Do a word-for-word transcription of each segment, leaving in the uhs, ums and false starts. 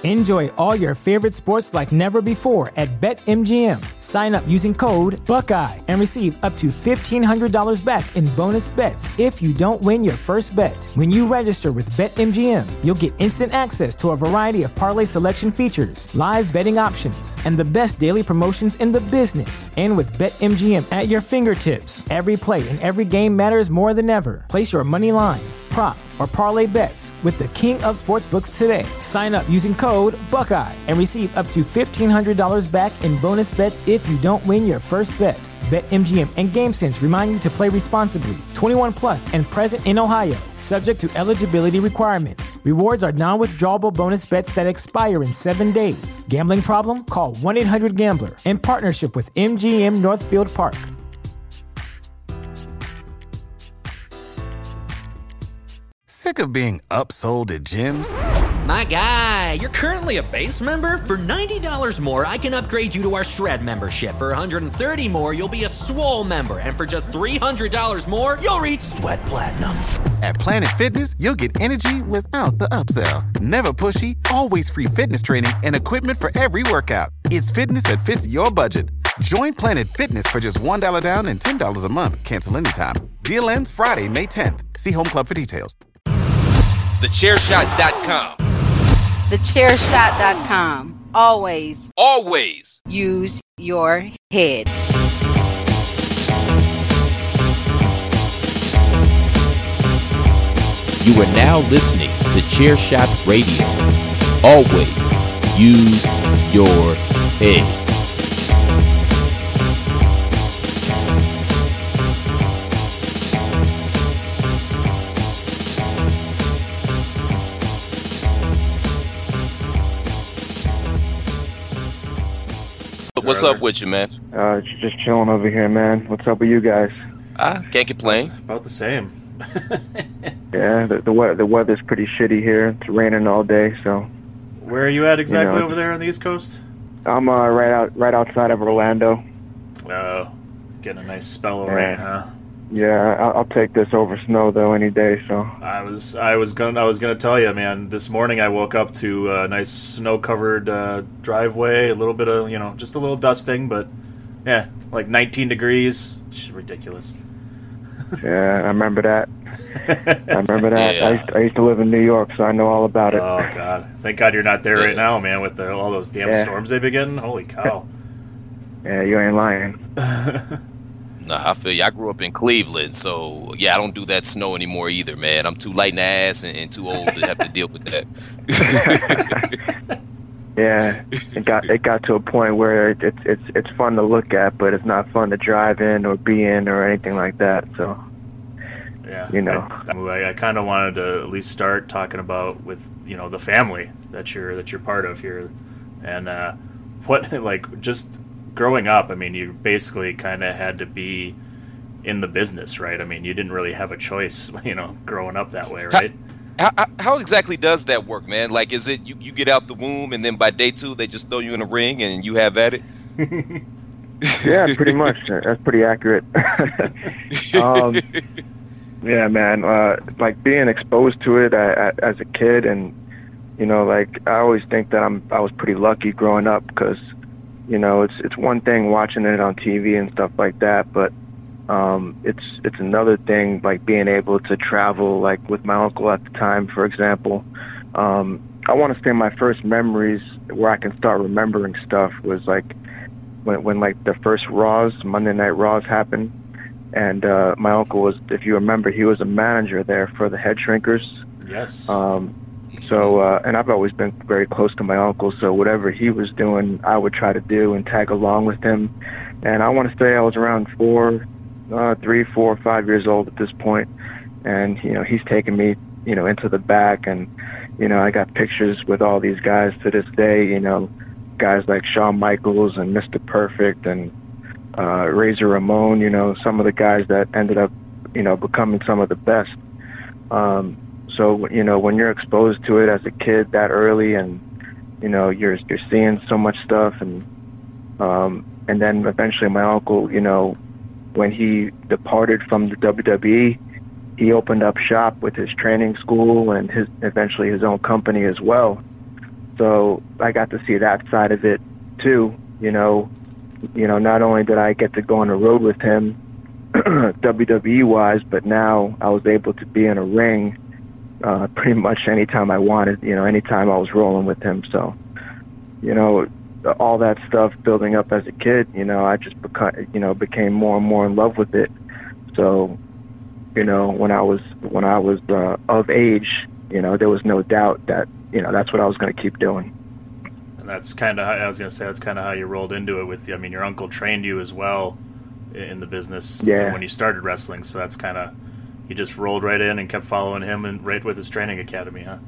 Enjoy all your favorite sports like never before at BetMGM. Sign up using code Buckeye and receive up to fifteen hundred dollars back in bonus bets if you don't win your first bet. When you register with BetMGM, you'll get instant access to a variety of parlay selection features, live betting options, and the best daily promotions in the business. And with BetMGM at your fingertips, every play and every game matters more than ever. Place your money line, prop, or parlay bets with the king of sportsbooks today. Sign up using code Buckeye and receive up to fifteen hundred dollars back in bonus bets if you don't win your first bet. BetMGM and GameSense remind you to play responsibly. twenty-one plus and present in Ohio, subject to eligibility requirements. Rewards are non-withdrawable bonus bets that expire in seven days. Gambling problem? Call one eight hundred gambler in partnership with M G M Northfield Park. Sick of being upsold at gyms? My guy, you're currently a base member? For ninety dollars more, I can upgrade you to our Shred membership. For one hundred thirty dollars more, you'll be a Swole member. And for just three hundred dollars more, you'll reach Sweat Platinum. At Planet Fitness, you'll get energy without the upsell. Never pushy, always free fitness training and equipment for every workout. It's fitness that fits your budget. Join Planet Fitness for just one dollar down and ten dollars a month. Cancel anytime. Deal ends Friday, May tenth. See Home Club for details. the chair shot dot com. the chair shot dot com. Always. Always. Use your head. You are now listening to Chair Shot Radio. Always use your head. What's up with you, man? Uh, just chilling over here, man. What's up with you guys? I can't complain. About the same. Yeah, the the, we- the weather's pretty shitty here. It's raining all day, so. Where are you at exactly You know, over there on the East Coast? I'm uh, right out right outside of Orlando. Oh, getting a nice spell of Yeah. rain, huh? Yeah, I'll, I'll take this over snow though any day. So. I was I was gonna I was gonna tell you, man. This morning I woke up to a nice snow-covered uh, driveway, a little bit of you know just a little dusting, but yeah, like nineteen degrees. It's ridiculous. Yeah, I remember that. I remember that. Yeah. I, used to, I used to live in New York, so I know all about it. Oh God! Thank God you're not there Yeah. right now, man. With the, all those damn Yeah. storms they've been getting. Holy cow! Yeah, you ain't lying. No, I feel you. I grew up in Cleveland, so yeah, I don't do that snow anymore either, man. I'm too light in the ass and, and too old to have to deal with that. Yeah, it got it got to a point where it, it's it's it's fun to look at, but it's not fun to drive in or be in or anything like that. So. Yeah, You know. I, I, I kind of wanted to at least start talking about with you know the family that you're that you're part of here, and uh, what like just growing up. I mean, you basically kind of had to be in the business, right? I mean, you didn't really have a choice, you know, growing up that way, right? How, how, how exactly does that work, man? Like, is it you, you get out the womb and then by day two they just throw you in a ring and you have at it? Yeah, pretty much. That's pretty accurate. um, yeah, man. Uh, like being exposed to it I, I, as a kid, and you know, like I always think that I'm I was pretty lucky growing up because, you know, it's it's one thing watching it on T V and stuff like that, but um, it's it's another thing like being able to travel, like with my uncle at the time, for example. Um, I want to say my first memories where I can start remembering stuff was like when when like the first Raws, Monday Night Raws happened, and uh, my uncle was, if you remember, he was a manager there for the Head Shrinkers. Yes. Um, so, uh, and I've always been very close to my uncle, so whatever he was doing, I would try to do and tag along with him. And I want to say I was around four, uh, three, four, five years old at this point, and you know he's taking me, you know, into the back, and you know I got pictures with all these guys to this day. You know, guys like Shawn Michaels and Mister Perfect and uh, Razor Ramon. You know, some of the guys that ended up, you know, becoming some of the best. Um, so you know, when you're exposed to it as a kid that early, and you know you're you're seeing so much stuff, and um, and then eventually my uncle, you know, when he departed from the W W E, he opened up shop with his training school and his eventually his own company as well. So I got to see that side of it too. You know, you know, not only did I get to go on the road with him, W W E wise, but now I was able to be in a ring uh, pretty much anytime I wanted. You know, anytime I was rolling with him. So, you know, all that stuff building up as a kid, you know, I just beca- you know became more and more in love with it. So, you know, when I was when I was uh, of age, you know, there was no doubt that, you know, that's what I was going to keep doing. And that's kind of, I was going to say, that's kind of how you rolled into it with, I mean, your uncle trained you as well in the business yeah. when you started wrestling, so that's kind of, you just rolled right in and kept following him and right with his training academy, huh?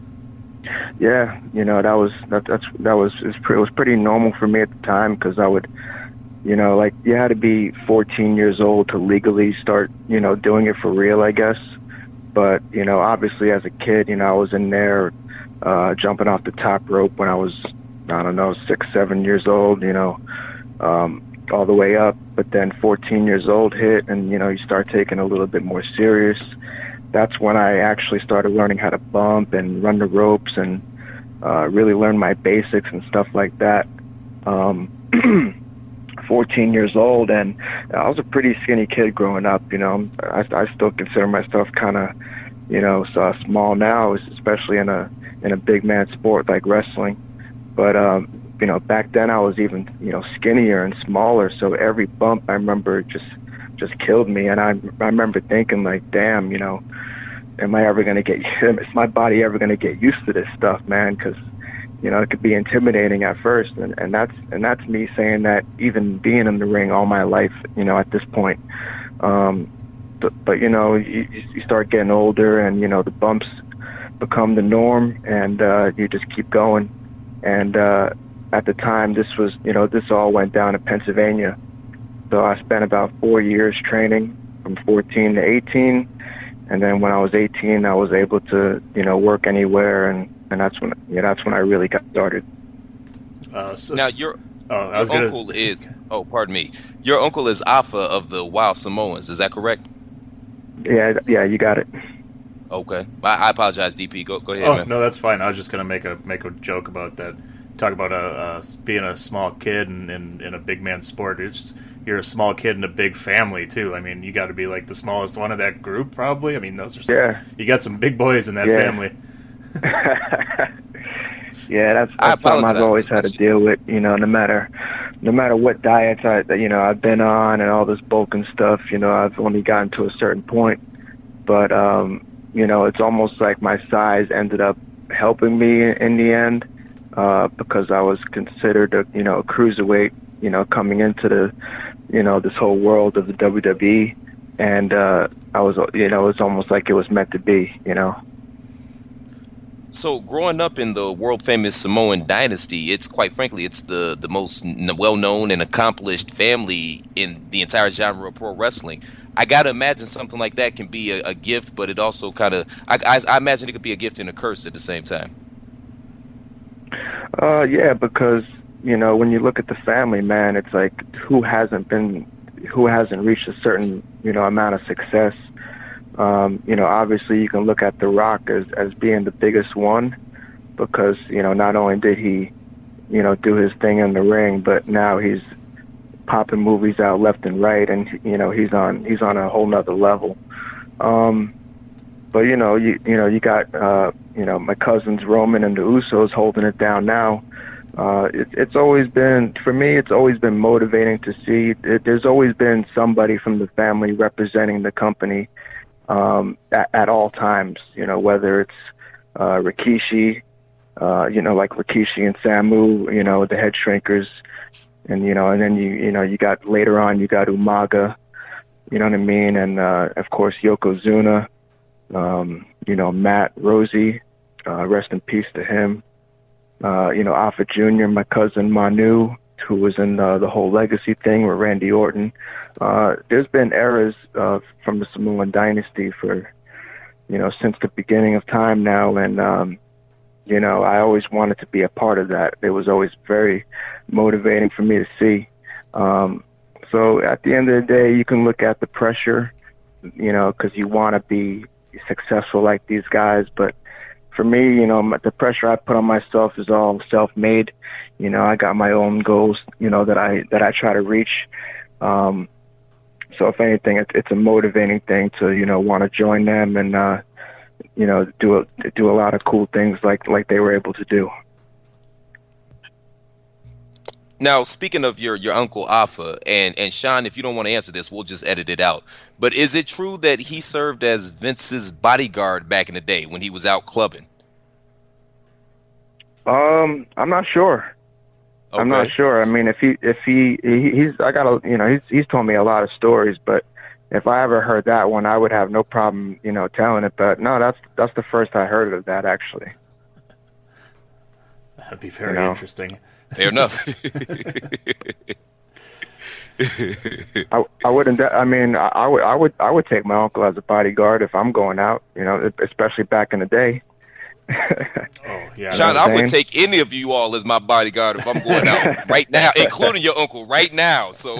Yeah, you know, that was, that, that's, that was, it was, pretty, it was pretty normal for me at the time, because I would, you know, like, you had to be fourteen years old to legally start, you know, doing it for real, I guess. But, you know, obviously as a kid, you know, I was in there uh, jumping off the top rope when I was, I don't know, six, seven years old, you know, um, all the way up. But then fourteen years old hit, and, you know, you start taking a little bit more serious. That's when I actually started learning how to bump and run the ropes and uh, really learn my basics and stuff like that. Um, fourteen years old, and I was a pretty skinny kid growing up. You know, I, I still consider myself kind of, you know, so small now, especially in a in a big man sport like wrestling. But um, you know, back then I was even, you know, skinnier and smaller. So every bump I remember just just killed me, and I I remember thinking like, damn, you know, am I ever gonna get? Is my body ever gonna get used to this stuff, man? Because, you know, it could be intimidating at first, and, and that's and that's me saying that even being in the ring all my life, you know, at this point. Um, but, but you know, you, you start getting older, and, you know, the bumps become the norm, and uh, you just keep going. And uh, at the time, this was, you know, this all went down in Pennsylvania. So I spent about four years training from fourteen to eighteen. And then when I was eighteen, I was able to, you know, work anywhere, and, and that's when, yeah, that's when I really got started. Uh, so, now your, oh, I was your gonna... uncle is, oh, pardon me, your uncle is Alpha of the Wild Samoans. Is that correct? Yeah, yeah, you got it. Okay, I, I apologize, D P. Go, go ahead. Oh, man. No, that's fine. I was just gonna make a make a joke about that. Talk about a, a being a small kid and in, in a big man sport. It's just, you're a small kid in a big family too. I mean, you got to be like the smallest one of that group, probably. I mean, those are some, yeah. You got some big boys in that yeah. family. yeah, that's, that's something I've always had to deal with. You know, no matter no matter what diets I you know I've been on and all this bulk and stuff. You know, I've only gotten to a certain point, but um, you know, it's almost like my size ended up helping me in the end. Uh, because I was considered a, you know, a cruiserweight, you know, coming into the, you know, this whole world of the W W E, and uh, I was, you know, it's almost like it was meant to be, you know. So growing up in the world famous Samoan dynasty, it's quite frankly, it's the, the most well known and accomplished family in the entire genre of pro wrestling. I got to imagine something like that can be a, a gift, but it also kind of, I, I, I imagine it could be a gift and a curse at the same time. Uh, yeah, because, you know, when you look at the family, man, it's like who hasn't been, who hasn't reached a certain, you know, amount of success. Um, you know, obviously you can look at The Rock as, as being the biggest one because, you know, not only did he, you know, do his thing in the ring, but now he's popping movies out left and right, and, you know, he's on, he's on a whole nother level. Um, But, you know, you you know, you got, uh, you know, my cousins Roman and the Usos holding it down now. Uh, it, it's always been, for me, it's always been motivating to see. It, there's always been somebody from the family representing the company um, at, at all times, you know, whether it's uh, Rikishi, uh, you know, like Rikishi and Samu, you know, the head shrinkers. And, you know, and then, you you know, you got later on, you got Umaga, you know what I mean? And, uh, of course, Yokozuna. Um, you know, Matt, Rosie, uh, rest in peace to him. Uh, you know, Alpha Junior, my cousin Manu, who was in uh, the whole legacy thing with Randy Orton. Uh, there's been eras uh, from the Samoan dynasty for, you know, since the beginning of time now. And, um, you know, I always wanted to be a part of that. It was always very motivating for me to see. Um, so at the end of the day, you can look at the pressure, you know, because you want to be successful like these guys, but for me, you know, the pressure I put on myself is all self-made. You know, I got my own goals, you know, that I that I try to reach. Um, so if anything, it, it's a motivating thing to, you know, want to join them and, uh, you know, do a, do a lot of cool things like like they were able to do. Now, speaking of your, your uncle Afa, and, and Sean, if you don't want to answer this, we'll just edit it out. But is it true that he served as Vince's bodyguard back in the day when he was out clubbing? Um, I'm not sure. Okay. I'm not sure. I mean, if he if he, he he's I got a you know he's he's told me a lot of stories, but if I ever heard that one, I would have no problem you know telling it. But no, that's that's the first I heard of that actually. That'd be very you know? interesting. Fair enough. I, I wouldn't. I mean, I, I would. I would. I would take my uncle as a bodyguard if I'm going out. You know, especially back in the day. Oh yeah, Sean, I would take any of you all as my bodyguard if I'm going out right now, including your uncle right now. So.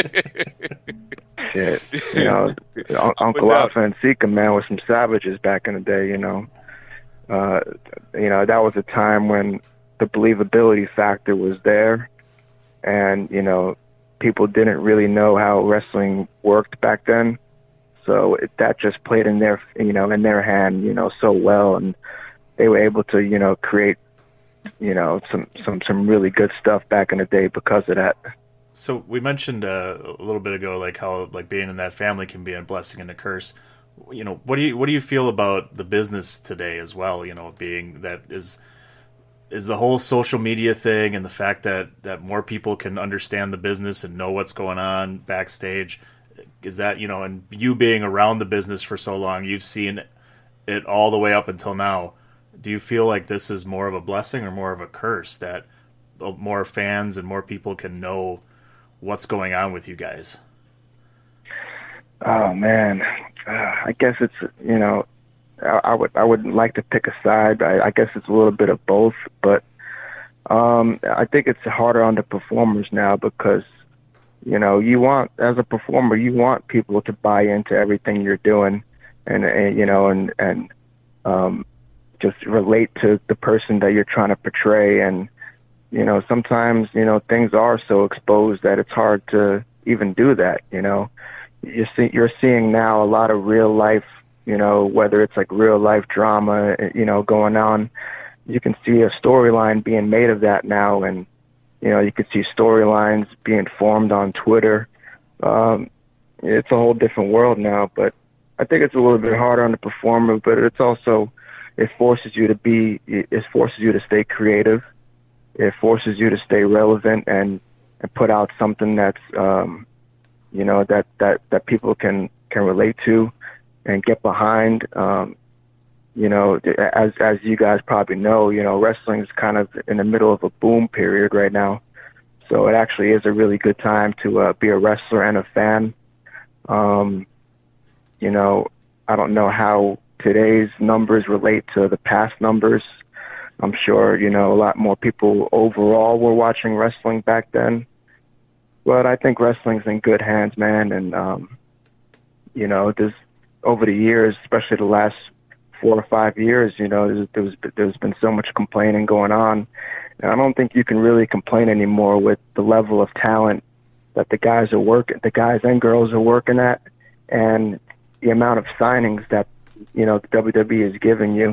Shit, you know, Uncle Alpha and Sika, man, were some savages back in the day. You know, uh, you know that was a time when the believability factor was there, and you know people didn't really know how wrestling worked back then, so it, that just played in their you know in their hand you know so well, and they were able to you know create you know some some some really good stuff back in the day because of that. So we mentioned uh, a little bit ago like how like being in that family can be a blessing and a curse. You know, what do you what do you feel about the business today as well? You know, being that is is the whole social media thing and the fact that, that more people can understand the business and know what's going on backstage. Is that, you know, and you being around the business for so long, you've seen it all the way up until now. Do you feel like this is more of a blessing or more of a curse that more fans and more people can know what's going on with you guys? Oh man, uh, I guess it's, you know, I would I wouldn't like to pick a side. I, I guess it's a little bit of both, but um, I think it's harder on the performers now because, you know, you want as a performer, you want people to buy into everything you're doing, and, and you know, and and um, just relate to the person that you're trying to portray. And you know, sometimes you know things are so exposed that it's hard to even do that. You know, you see, you're seeing now a lot of real life. You know, whether it's like real life drama, you know, going on, you can see a storyline being made of that now. And, you know, you can see storylines being formed on Twitter. Um, it's a whole different world now, but I think it's a little bit harder on the performer, but it's also, it forces you to be, it forces you to stay creative. It forces you to stay relevant and, and put out something that's, um, you know, that, that, that people can, can relate to and get behind. Um, you know, as as you guys probably know, you know, wrestling is kind of in the middle of a boom period right now. So it actually is a really good time to uh, be a wrestler and a fan. Um, you know, I don't know how today's numbers relate to the past numbers. I'm sure, you know, a lot more people overall were watching wrestling back then. But I think wrestling's in good hands, man. And, um, you know, there's, over the years, especially the last four or five years, you know, there's, there's, there's been so much complaining going on. And I don't think you can really complain anymore with the level of talent that the guys are working, the guys and girls are working at, and the amount of signings that, you know, the W W E is giving you.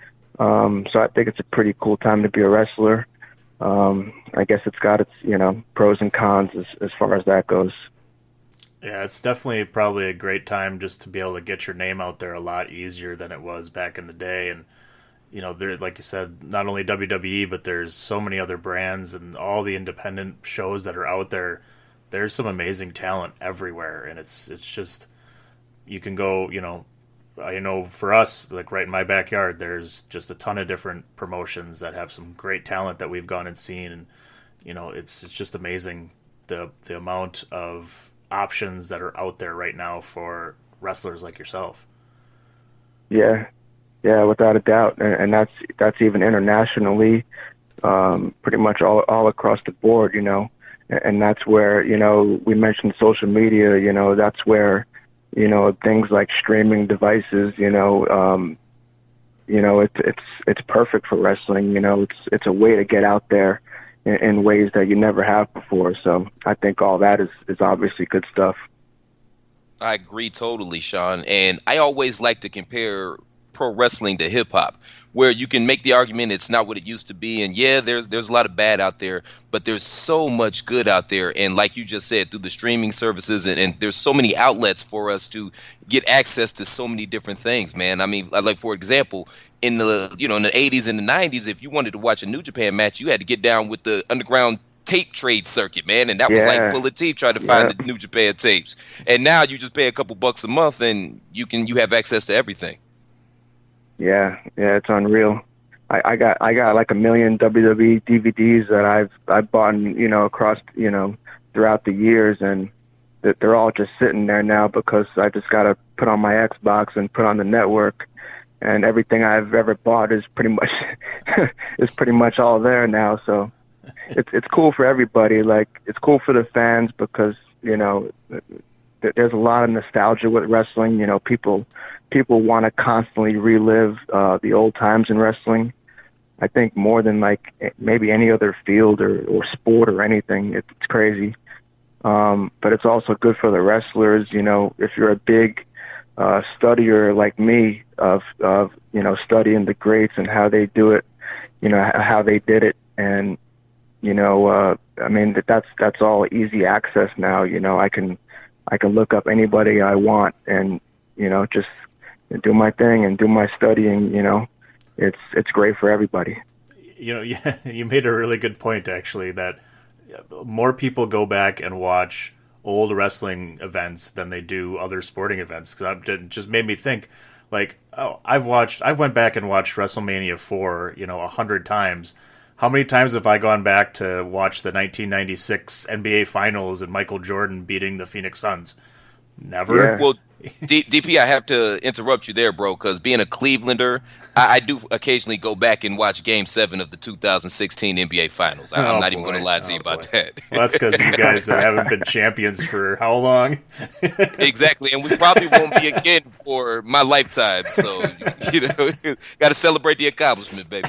Um, so I think it's a pretty cool time to be a wrestler. Um, I guess it's got its, you know, pros and cons as, as far as that goes. Yeah, it's definitely probably a great time just to be able to get your name out there a lot easier than it was back in the day. And, you know, there, like you said, not only W W E, but there's so many other brands and all the independent shows that are out there. There's some amazing talent everywhere. And it's, it's just, you can go, you know, I know for us, like right in my backyard, there's just a ton of different promotions that have some great talent that we've gone and seen. And, you know, it's, it's just amazing the, the amount of options that are out there right now for wrestlers like yourself. Yeah, yeah, without a doubt, and, and that's that's even internationally, um, pretty much all all across the board, you know, and, and that's where you know we mentioned social media, you know, that's where you know things like streaming devices, you know, um, you know, it's it's it's perfect for wrestling. You know, it's it's a way to get out there in, in ways that you never have before. So I think all that is is obviously good stuff. I agree totally, Sean. And I always like to compare pro wrestling to hip hop, where you can make the argument it's not what it used to be. And yeah, there's there's a lot of bad out there, but there's so much good out there. And like you just said, through the streaming services, and, and there's so many outlets for us to get access to so many different things, man. I mean, like, for example, in the, you know, in the eighties and the nineties, if you wanted to watch a New Japan match, you had to get down with the underground tape trade circuit, man, and that was Yeah. like pulling teeth trying to Yeah. find the New Japan tapes. And now you just pay a couple bucks a month and you can you have access to everything. Yeah, yeah, it's unreal. I, I got I got like a million W W E D V Ds that I've I've bought, you know, across, you know, throughout the years, and that they're all just sitting there now because I just got to put on my Xbox and put on the network, and everything I've ever bought is pretty much is pretty much all there now. So it's it's cool for everybody. Like, it's cool for the fans because, you know, th- there's a lot of nostalgia with wrestling. You know, people people want to constantly relive uh, the old times in wrestling. I think more than like maybe any other field or, or sport or anything. It's, it's crazy. Um, but it's also good for the wrestlers. You know, if you're a big uh, studier like me of, of, you know, studying the greats and how they do it, you know, how they did it. And, you know, uh, I mean, that that's, that's all easy access now. You know, I can, I can look up anybody I want and, you know, just do my thing and do my studying. You know, it's, it's great for everybody. You know, yeah, you made a really good point, actually, that more people go back and watch old wrestling events than they do other sporting events. Because it just made me think, like, oh, I've watched, I went back and watched WrestleMania four, you know, a hundred times. How many times have I gone back to watch the nineteen ninety-six N B A Finals and Michael Jordan beating the Phoenix Suns? Never. Yeah. Well, D- DP, I have to interrupt you there, bro, because being a Clevelander, I-, I do occasionally go back and watch Game Seven of the two thousand sixteen N B A Finals. I- I'm Oh, not even boy. going to lie to Oh, you about boy. that. Well, that's because you guys haven't been champions for how long? Exactly, and we probably won't be again for my lifetime. So, you know, got to celebrate the accomplishment, baby.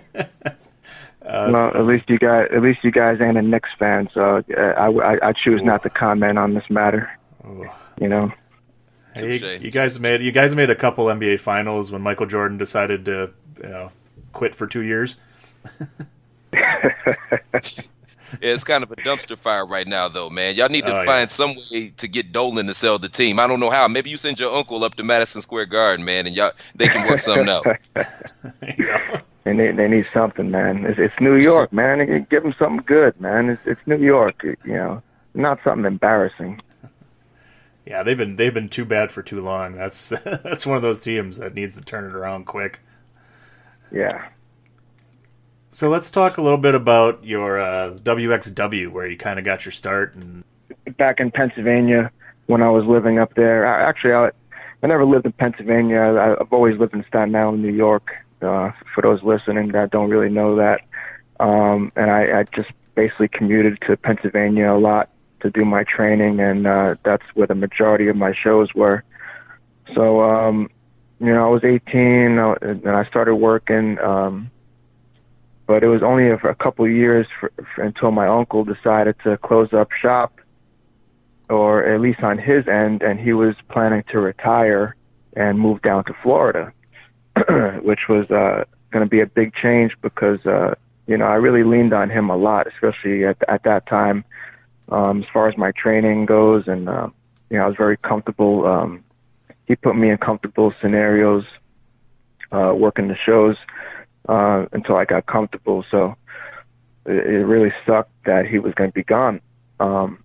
Uh, Well, at least you guys, at least you guys ain't a Knicks fan, so uh, I, I, I choose not to comment on this matter. Oh. You know. Hey, Touché. you guys made you guys made a couple N B A Finals when Michael Jordan decided to, you know, quit for two years. Yeah, it's kind of a dumpster fire right now, though, man. Y'all need to Oh, yeah. find some way to get Dolan to sell the team. I don't know how. Maybe you send your uncle up to Madison Square Garden, man, and y'all they can work something out. Yeah. They need, they need something, man. It's, it's New York, man. They give them something good, man. It's, it's New York, you know, not something embarrassing. Yeah, they've been they've been too bad for too long. That's that's one of those teams that needs to turn it around quick. Yeah. So let's talk a little bit about your uh, W X W, where you kind of got your start. And Back in Pennsylvania, when I was living up there, I, actually, I, I never lived in Pennsylvania. I, I've always lived in Staten Island, New York. Uh, for those listening that don't really know that, um, and I, I just basically commuted to Pennsylvania a lot to do my training, and uh, that's where the majority of my shows were. So, um, you know, I was eighteen, uh, and I started working, um, but it was only for a couple of years for, for, until my uncle decided to close up shop, or at least on his end, and he was planning to retire and move down to Florida, which was uh, going to be a big change because, uh, you know, I really leaned on him a lot, especially at, at that time. Um, as far as my training goes, and uh, you know, I was very comfortable. Um, he put me in comfortable scenarios, uh, working the shows uh, until I got comfortable. So it, it really sucked that he was going to be gone. Um,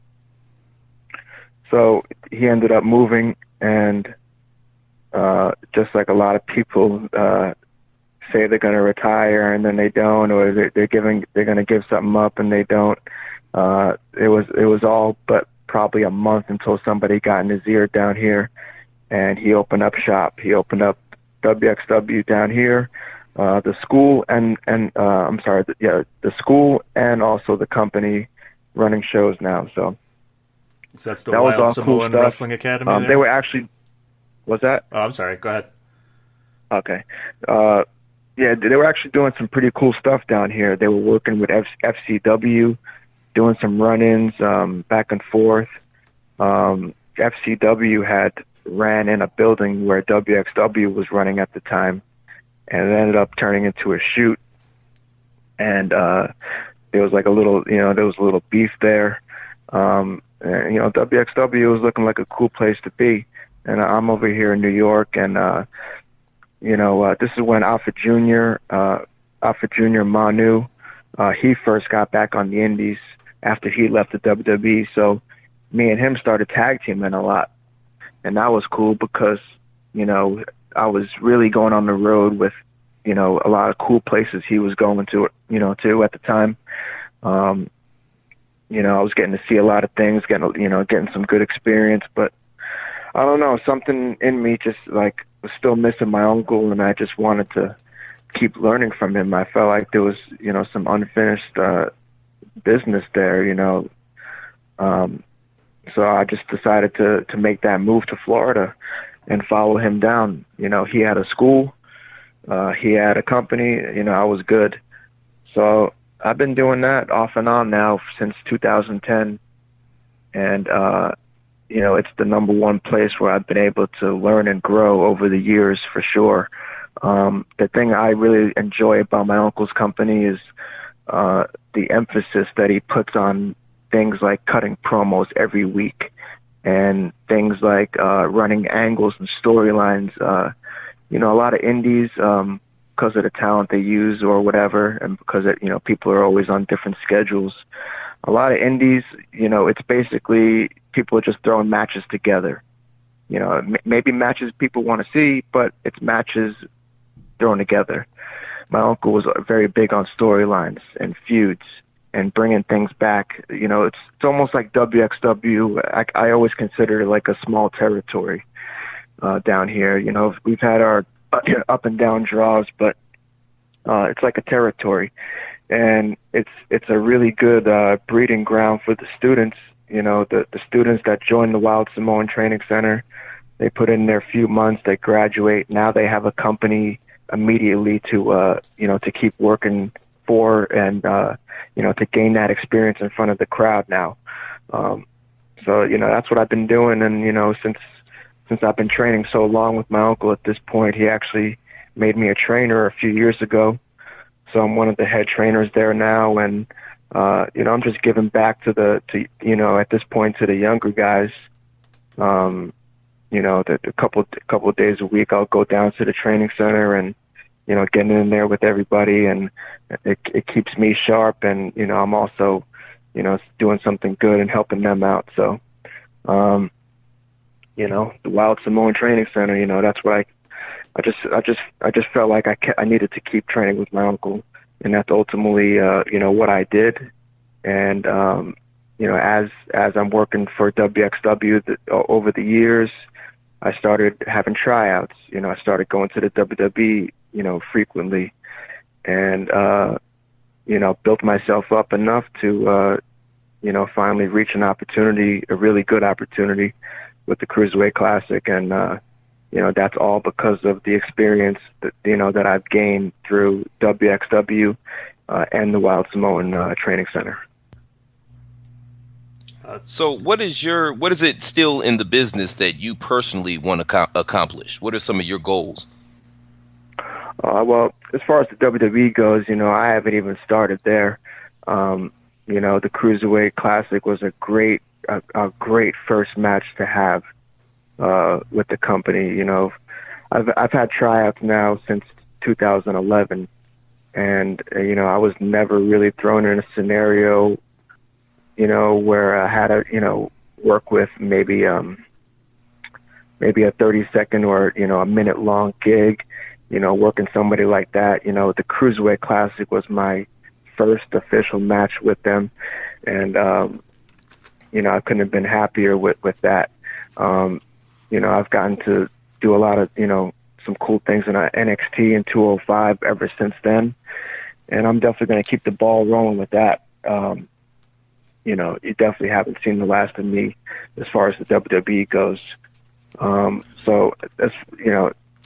so he ended up moving, and uh, just like a lot of people uh, say they're going to retire and then they don't, or they're, they're giving they're going to give something up and they don't. Uh, it was it was all but probably a month until somebody got in his ear down here, and he opened up shop. He opened up W X W down here, uh, the school and and uh, I'm sorry, the, yeah, the school and also the company running shows now. So, so that's the that was Wild all cool Samoan stuff. Wrestling Academy. Um, there? they were actually, was that? Oh, I'm sorry. Go ahead. Okay. Uh, yeah, they were actually doing some pretty cool stuff down here. They were working with F- FCW, doing some run-ins um, back and forth. Um, F C W had ran in a building where W X W was running at the time, and it ended up turning into a shoot. And uh, there was like a little, you know, there was a little beef there. Um, and, you know, W X W was looking like a cool place to be. And I'm over here in New York, and, uh, you know, uh, this is when Alpha Junior, uh, Alpha Junior Manu, uh, he first got back on the indies after he left the W W E. So me and him started tag teaming a lot. And that was cool because, you know, I was really going on the road with, you know, a lot of cool places he was going to, you know, to at the time. Um, you know, I was getting to see a lot of things, getting, you know, getting some good experience, but I don't know, something in me just like was still missing my uncle, and I just wanted to keep learning from him. I felt like there was, you know, some unfinished uh, business there, you know. Um, so I just decided to, to make that move to Florida and follow him down. You know, he had a school, uh, he had a company, you know, I was good. So I've been doing that off and on now since two thousand ten. And, uh, you know, it's the number one place where I've been able to learn and grow over the years for sure. Um, the thing I really enjoy about my uncle's company is uh, the emphasis that he puts on things like cutting promos every week and things like uh, running angles and storylines. Uh, you know, a lot of indies, um, because of the talent they use or whatever, and because, it, you know, people are always on different schedules. A lot of indies, you know, it's basically people are just throwing matches together. You know, m- maybe matches people want to see, but it's matches thrown together. My uncle was very big on storylines and feuds and bringing things back. You know, it's it's almost like W X W. I, I always consider it like a small territory uh, down here. You know, we've had our up and down draws, but uh, it's like a territory. And it's it's a really good uh, breeding ground for the students. You know, the, the students that join the Wild Samoan Training Center, they put in their few months, they graduate. Now they have a company immediately to, uh, you know, to keep working for and, uh, you know, to gain that experience in front of the crowd now. Um, so, you know, that's what I've been doing. And, you know, since since I've been training so long with my uncle at this point, he actually made me a trainer a few years ago. So I'm one of the head trainers there now, and uh, you know, I'm just giving back to the, to you know, at this point to the younger guys. Um, you know, the, the couple a couple of days a week, I'll go down to the training center and, you know, getting in there with everybody, and it it keeps me sharp, and you know, I'm also, you know, doing something good and helping them out. So, um, you know, the Wild Samoan Training Center, you know, that's what I. I just, I just, I just felt like I, I needed to keep training with my uncle, and that's ultimately, uh, you know, what I did. And um, you know, as as I'm working for W X W the, over the years, I started having tryouts. You know, I started going to the W W E, you know, frequently, and uh, you know, built myself up enough to, uh, you know, finally reach an opportunity, a really good opportunity, with the Cruiserweight Classic, and. Uh, You know, that's all because of the experience that, you know, that I've gained through W X W uh, and the Wild Samoan uh, Training Center. So what is your, what is it still in the business that you personally want to co- accomplish? What are some of your goals? Uh, well, as far as the W W E goes, you know, I haven't even started there. Um, you know, the Cruiserweight Classic was a great, a, a great first match to have. Uh, with the company, you know, I've I've had tryouts now since two thousand eleven, and uh, you know, I was never really thrown in a scenario, you know, where I had to, you know, work with maybe um maybe a thirty second or, you know, a minute long gig, you know, working somebody like that. You know, the Cruiserweight Classic was my first official match with them, and um, you know, I couldn't have been happier with with that. Um, You know, I've gotten to do a lot of, you know, some cool things in N X T and two oh five ever since then. And I'm definitely going to keep the ball rolling with that. Um, you know, you definitely haven't seen the last of me as far as the W W E goes. Um, so, that's, you know,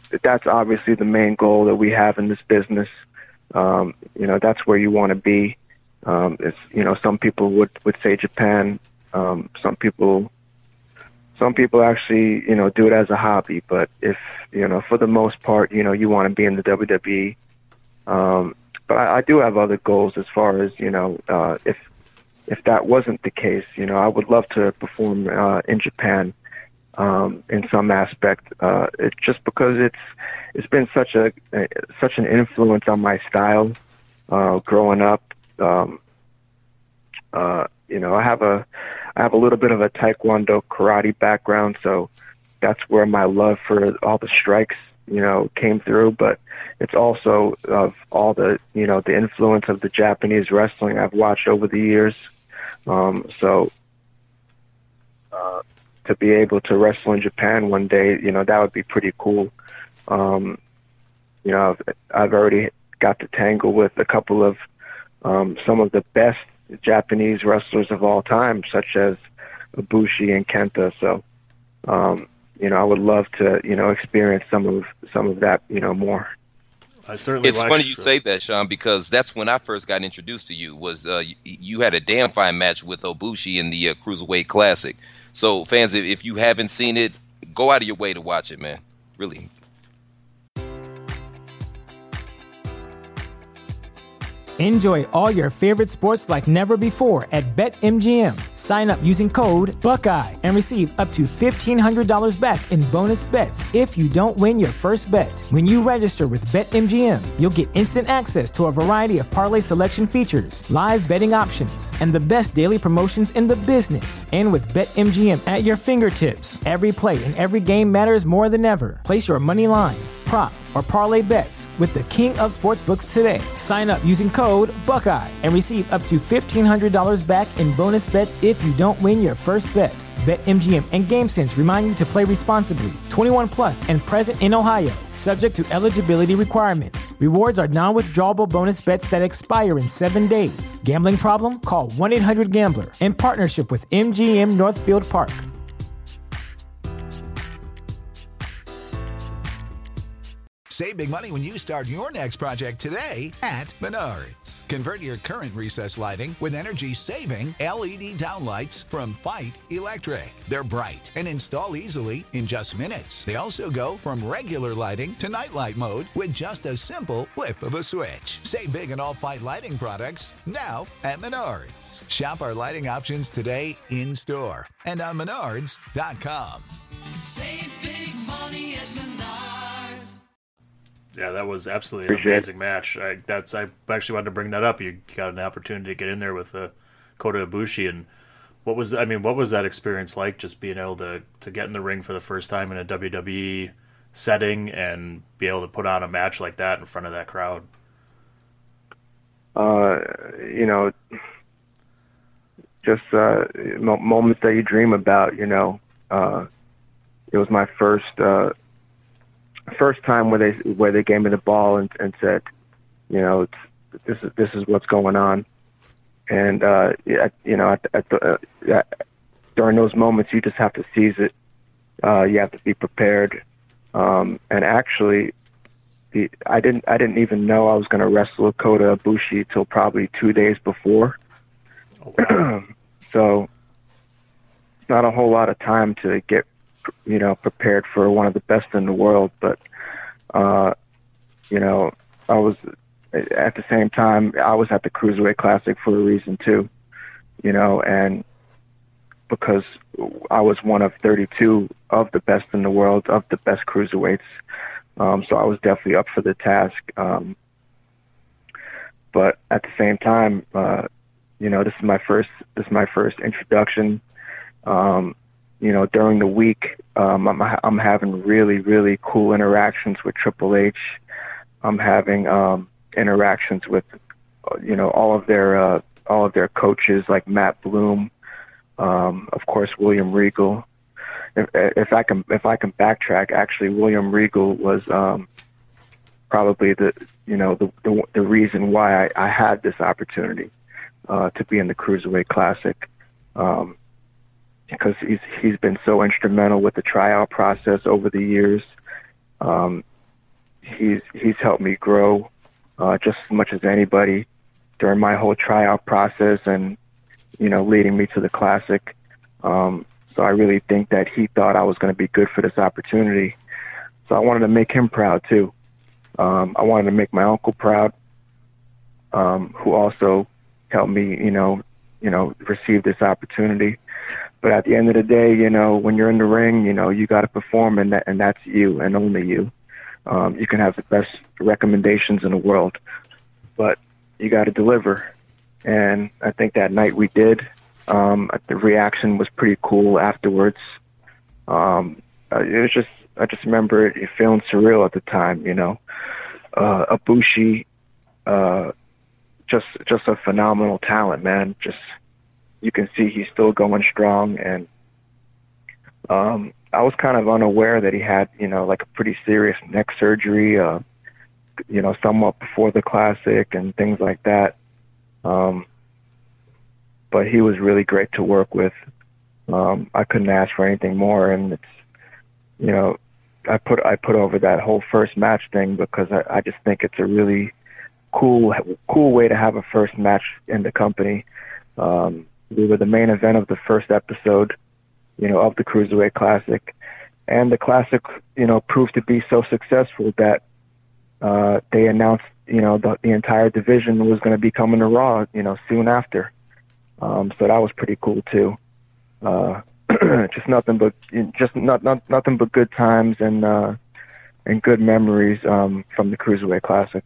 that's obviously the main goal that we have in this business. Um, you know, that's where you want to be. Um, it's, you know, some people would, would say Japan. Um, some people, some people actually, you know, do it as a hobby. But if, you know, for the most part, you know, you want to be in the W W E. Um, but I, I do have other goals as far as, you know, uh, if if that wasn't the case, you know, I would love to perform uh, in Japan um, in some aspect. Uh, it's just because it's it's been such a, a such an influence on my style uh, growing up. Um, uh, you know, I have a I have a little bit of a Taekwondo karate background, so that's where my love for all the strikes, you know, came through. But it's also of all the, you know, the influence of the Japanese wrestling I've watched over the years. Um, so uh, to be able to wrestle in Japan one day, you know, that would be pretty cool. Um, you know, I've, I've already got to tangle with a couple of um, some of the best Japanese wrestlers of all time, such as Ibushi and Kenta. So, um, you know, I would love to, you know, experience some of some of that, you know, more. I certainly. It's funny you say that, Sean, because that's when I first got introduced to you. Was uh, you, you had a damn fine match with Ibushi in the uh, Cruiserweight Classic. So, fans, if, if you haven't seen it, go out of your way to watch it, man. Really. Enjoy all your favorite sports like never before at BetMGM. Sign up using code Buckeye and receive up to fifteen hundred dollars back in bonus bets if you don't win your first bet. When you register with BetMGM, you'll get instant access to a variety of parlay selection features, live betting options, and the best daily promotions in the business. And with BetMGM at your fingertips, every play and every game matters more than ever. Place your money line, prop, or parlay bets with the king of sportsbooks today. Sign up using code Buckeye and receive up to fifteen hundred dollars back in bonus bets if you don't win your first bet. BetMGM and GameSense remind you to play responsibly. twenty-one plus and present in Ohio, subject to eligibility requirements. Rewards are non-withdrawable bonus bets that expire in seven days. Gambling problem? Call one eight hundred gambler in partnership with M G M Northfield Park. Save big money when you start your next project today at Menards. Convert your current recessed lighting with energy-saving L E D downlights from Fight Electric. They're bright and install easily in just minutes. They also go from regular lighting to nightlight mode with just a simple flip of a switch. Save big on all Fight lighting products now at Menards. Shop our lighting options today in-store and on menards dot com. Save big money at Menards. Yeah, that was absolutely an amazing match. I, that's I actually wanted to bring that up. You got an opportunity to get in there with uh, Kota Ibushi, and what was I mean, what was that experience like? Just being able to to get in the ring for the first time in a W W E setting and be able to put on a match like that in front of that crowd. Uh, you know, just uh, moments that you dream about. You know, uh, it was my first. Uh, First time where they where they gave me the ball and, and said, you know, it's, this is this is what's going on, and uh, yeah, you know, at, at the, uh, during those moments you just have to seize it. Uh, you have to be prepared, um, and actually, the I didn't I didn't even know I was going to wrestle with Kota Ibushi till probably two days before. Oh, wow. So it's not a whole lot of time to get, you know, prepared for one of the best in the world. But, uh, you know, I was, at the same time, I was at the Cruiserweight Classic for a reason too, you know, and because I was one of thirty-two of the best in the world, of the best cruiserweights. Um, so I was definitely up for the task. Um, but at the same time, uh, you know, this is my first, this is my first introduction. Um, You know, during the week, um, I'm I'm having really, really cool interactions with Triple H. I'm having um, interactions with, you know, all of their uh, all of their coaches like Matt Bloom, um, of course William Regal. If, if I can if I can backtrack, actually William Regal was um, probably the you know the the, the reason why I, I had this opportunity uh, to be in the Cruiserweight Classic. Um, because he's he's been so instrumental with the tryout process over the years. Um, he's he's helped me grow uh, just as much as anybody during my whole tryout process, and you know, leading me to the Classic. Um, so I really think that he thought I was going to be good for this opportunity. So I wanted to make him proud too. Um, I wanted to make my uncle proud, um, who also helped me, you know, you know, receive this opportunity. But at the end of the day, you know, when you're in the ring, you know, you got to perform, and that, and that's you and only you. Um, you can have the best recommendations in the world, but you got to deliver. And I think that night we did. Um, the reaction was pretty cool afterwards. Um, it was just, I just remember it feeling surreal at the time, you know. Uh, Ibushi, uh, just just a phenomenal talent, man. Just, you can see he's still going strong, and um, I was kind of unaware that he had, you know, like a pretty serious neck surgery, uh, you know, somewhat before the Classic and things like that. Um, but he was really great to work with. Um, I couldn't ask for anything more, and it's, you know, I put I put over that whole first match thing because I, I just think it's a really cool cool way to have a first match in the company. Um, we were the main event of the first episode, you know, of the Cruiserweight Classic, and the Classic, you know, proved to be so successful that uh, they announced, you know, the, the entire division was going to be coming to Raw, you know, soon after. Um, so that was pretty cool too. Uh, just nothing but just not, not nothing but good times and uh, and good memories um, from the Cruiserweight Classic.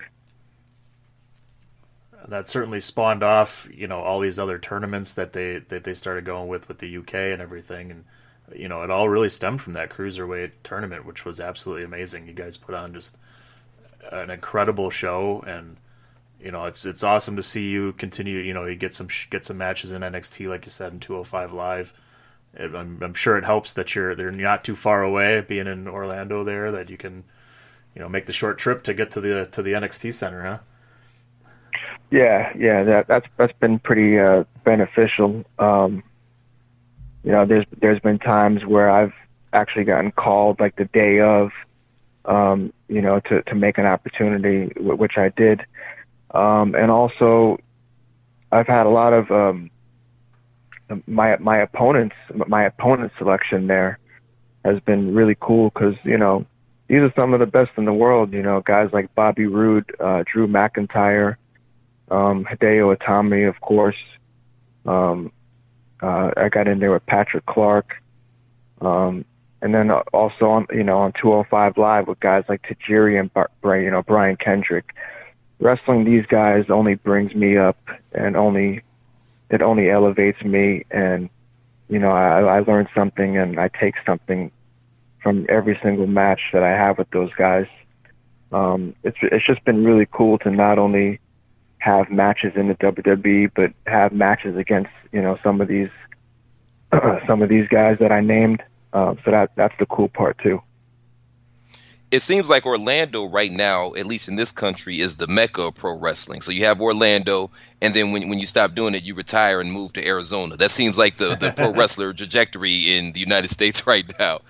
That certainly spawned off, you know, all these other tournaments that they that they started going with with the U K and everything, and you know, it all really stemmed from that Cruiserweight tournament, which was absolutely amazing. You guys put on just an incredible show, and you know, it's it's awesome to see you continue. You know, you get some get some matches in N X T, like you said, in two oh five Live. I'm, I'm sure it helps that you're they're not too far away, being in Orlando there, that you can, you know, make the short trip to get to the to the N X T center, huh? Yeah, yeah, that that's that's been pretty uh, beneficial. Um, you know, there's there's been times where I've actually gotten called like the day of, um, you know, to, to make an opportunity, which I did, um, and also I've had a lot of um, my my opponents my opponent selection there has been really cool because, you know, these are some of the best in the world. You know, guys like Bobby Roode, uh, Drew McIntyre. Um, Hideo Itami, of course. Um, uh, I got in there with Patrick Clark. Um, and then also on, you know, on two oh five Live with guys like Tajiri and Bar- you know, Brian Kendrick. Wrestling these guys only brings me up, and only, it only elevates me. And, you know, I, I learn something, and I take something from every single match that I have with those guys. Um, it's, it's just been really cool to not only have matches in the W W E, but have matches against, you know, some of these uh, some of these guys that I named. Uh, so that that's the cool part too. It seems like Orlando right now, at least in this country, is the mecca of pro wrestling. So you have Orlando, and then when when you stop doing it, you retire and move to Arizona. That seems like the, the pro wrestler trajectory in the United States right now.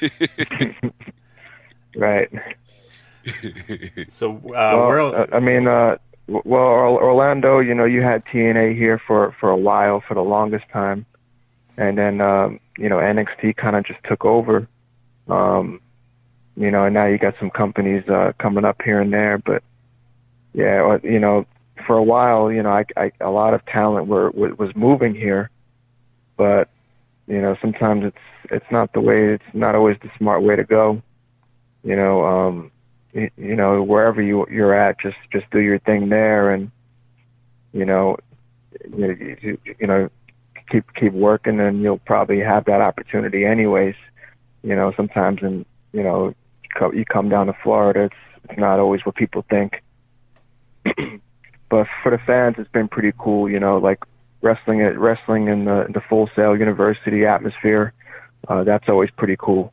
Right. So, uh, well, where... I mean, uh, well, Orlando, you know, you had T N A here for, for a while, for the longest time. And then, um, you know, N X T kind of just took over. Um, you know, and now you got some companies uh, coming up here and there. But, yeah, you know, for a while, you know, I, I, a lot of talent were, was moving here. But, you know, sometimes it's it's not the way, it's not always the smart way to go. You know, um, you, you know, wherever you, you're at, just, just do your thing there, and, you know, you, you, you know, keep keep working, and you'll probably have that opportunity anyways. You know, sometimes, and you know, you come down to Florida, it's it's not always what people think. But for the fans, it's been pretty cool. You know, like wrestling at wrestling in the in the Full Sail University atmosphere. Uh, that's always pretty cool.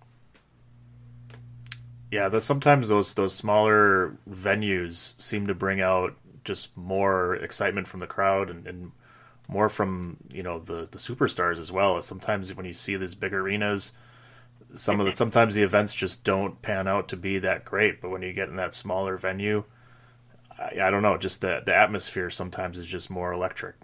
Yeah, the, sometimes those those smaller venues seem to bring out just more excitement from the crowd, and, and more from, you know, the, the superstars as well. Sometimes when you see these big arenas, some of the sometimes the events just don't pan out to be that great. But when you get in that smaller venue, I, I don't know, just the the atmosphere sometimes is just more electric.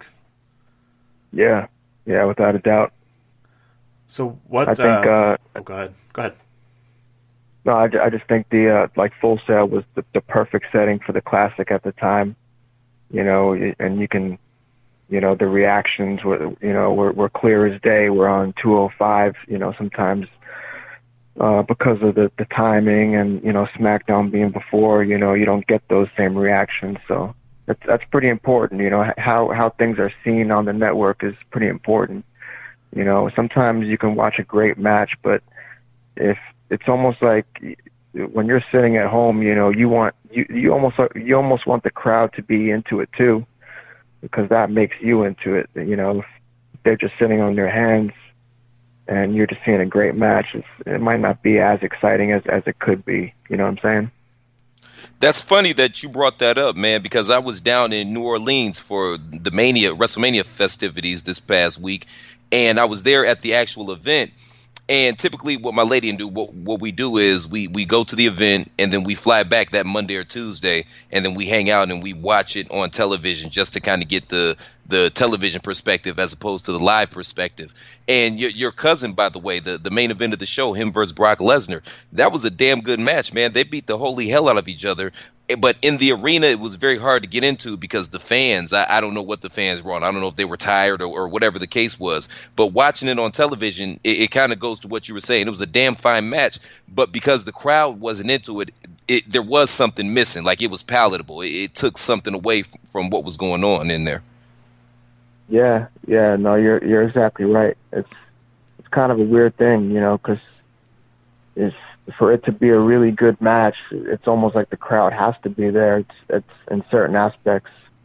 Yeah, yeah, without a doubt. So what? I think. Uh, Uh, oh, go ahead. Go ahead. no, I, I just think the uh, like Full Sail was the, the perfect setting for the Classic at the time. You know, and you can, you know, the reactions were, you know, were, were clear as day. We're on two oh five. You know, sometimes uh, because of the the timing and you know SmackDown being before, you know, you don't get those same reactions. So that's that's pretty important. You know, how how things are seen on the network is pretty important. You know, sometimes you can watch a great match, but if it's almost like when you're sitting at home, you know, you want you you almost you almost want the crowd to be into it too, because that makes you into it. You know, if they're just sitting on their hands and you're just seeing a great match, it's, it might not be as exciting as as it could be. You know what I'm saying? That's funny that you brought that up, man, because I was down in New Orleans for the Mania WrestleMania festivities this past week, and I was there at the actual event. And typically what my lady and do, what, what we do is we, we go to the event and then we fly back that Monday or Tuesday, and then we hang out and we watch it on television just to kind of get the, the television perspective as opposed to the live perspective. And your, your cousin, by the way, the, the main event of the show, him versus Brock Lesnar, that was a damn good match, man. They beat the holy hell out of each other. But in the arena, it was very hard to get into because the fans, I, I don't know what the fans were on. I don't know if they were tired or, or whatever the case was. But watching it on television, it, it kind of goes to what you were saying. It was a damn fine match. But because the crowd wasn't into it, it there was something missing. Like, it was palatable. It, it took something away f- from what was going on in there. Yeah, yeah, no, you're you're exactly right. It's it's kind of a weird thing, you know, because it's for it to be a really good match, it's almost like the crowd has to be there. It's, it's in certain aspects,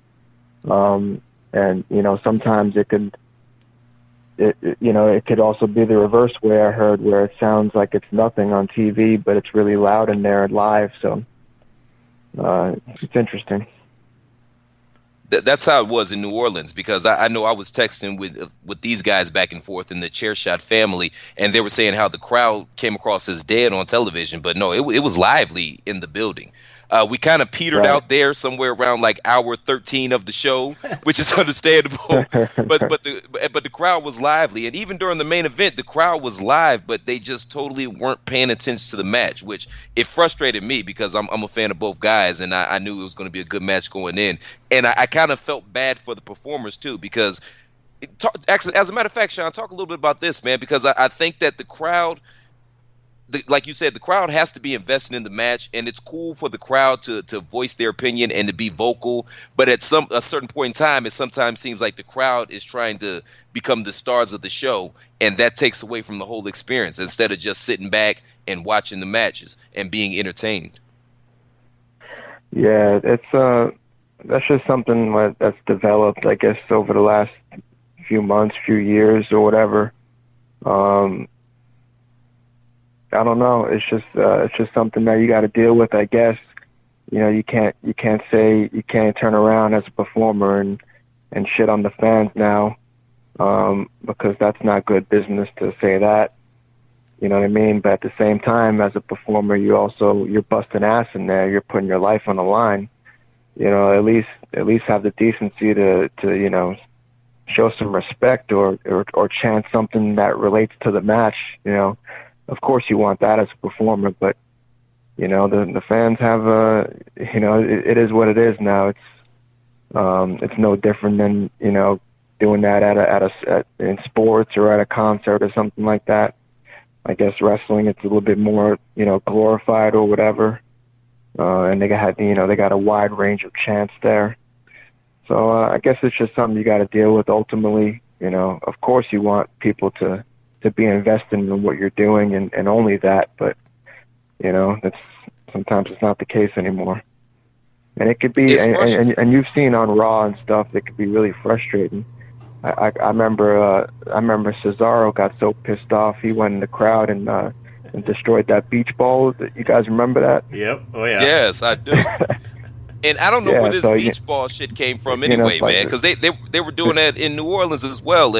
um, and you know sometimes it could, it, it you know it could also be the reverse way I heard, where it sounds like it's nothing on T V, but it's really loud in there live. So uh, it's interesting. Th- that's how it was in New Orleans, because I, I know I was texting with uh, with these guys back and forth in the Chairshot family, and they were saying how the crowd came across as dead on television, but no, it, w- it was lively in the building. Uh, we kind of petered Right. out there somewhere around like hour thirteen of the show, which is understandable. but but the but the crowd was lively, and even during the main event, the crowd was live, but they just totally weren't paying attention to the match, which it frustrated me because I'm I'm a fan of both guys, and I, I knew it was going to be a good match going in, and I, I kind of felt bad for the performers too, because it talk, actually, as a matter of fact, Sean, talk a little bit about this, man, because I, I think that the crowd. The, like you said, the crowd has to be invested in the match, and it's cool for the crowd to, to voice their opinion and to be vocal. But at some a certain point in time, it sometimes seems like the crowd is trying to become the stars of the show, and that takes away from the whole experience instead of just sitting back and watching the matches and being entertained. Yeah, it's uh, that's just something that- that's developed, I guess, over the last few months, few years, or whatever. Um, I don't know. It's just uh, it's just something that you got to deal with, I guess. You know, you can't you can't say you can't turn around as a performer and and shit on the fans now, um, because that's not good business to say that. You know what I mean? But at the same time, as a performer, you also you're busting ass in there. You're putting your life on the line. You know, at least at least have the decency to to you know show some respect or or, or chant something that relates to the match. You know. Of course, you want that as a performer, but you know the the fans have a you know it, it is what it is now. It's um it's no different than you know doing that at a at a at, in sports or at a concert or something like that. I guess wrestling it's a little bit more you know glorified or whatever, uh, and they got you know they got a wide range of chants there. So uh, I guess it's just something you got to deal with ultimately. You know, of course, you want people to. to be invested in what you're doing and, and only that, but you know, that's sometimes it's not the case anymore. And it could be, and, and, and you've seen on Raw and stuff, it could be really frustrating. I, I, I remember, uh, I remember Cesaro got so pissed off, he went in the crowd and, uh, and destroyed that beach ball. You guys remember that? Yep. Oh yeah. Yes, I do. And I don't know Yeah, where this so beach you- ball shit came from you know, anyway, it's like man, because they, they they were doing that in New Orleans as well. And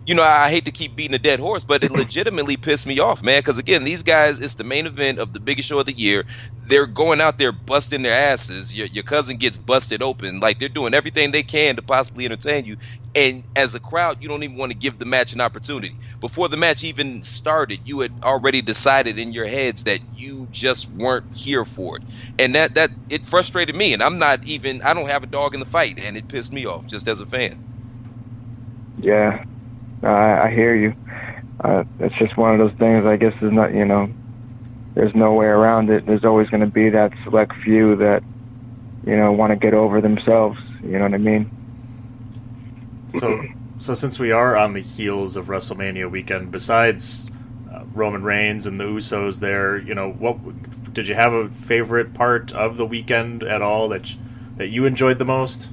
you know, I hate to keep beating a dead horse, but it legitimately pissed me off, man. Because again, these guys, it's the main event of the biggest show of the year. They're going out there busting their asses. Your, your cousin gets busted open. Like, they're doing everything they can to possibly entertain you. And as a crowd, you don't even want to give the match an opportunity. Before the match even started, you had already decided in your heads that you just weren't here for it. And that, that it frustrated me. And I'm not even, I don't have a dog in the fight. And it pissed me off just as a fan. Yeah. Uh, I hear you. Uh, it's just one of those things. I guess there's not, you know, there's no way around it. There's always going to be that select few that, you know, want to get over themselves. You know what I mean? So, so since we are on the heels of WrestleMania weekend, besides uh, Roman Reigns and the Usos, there, you know, what did you have a favorite part of the weekend at all that you, that you enjoyed the most?